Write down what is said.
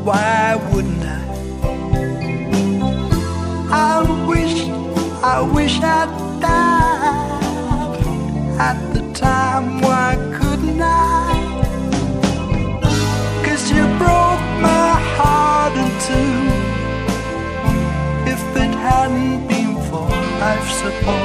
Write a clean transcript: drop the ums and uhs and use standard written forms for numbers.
why wouldn't I? I wish I'd died at the time. Why couldn't I? 'Cause you broke my heart in two. If it hadn't been for life support,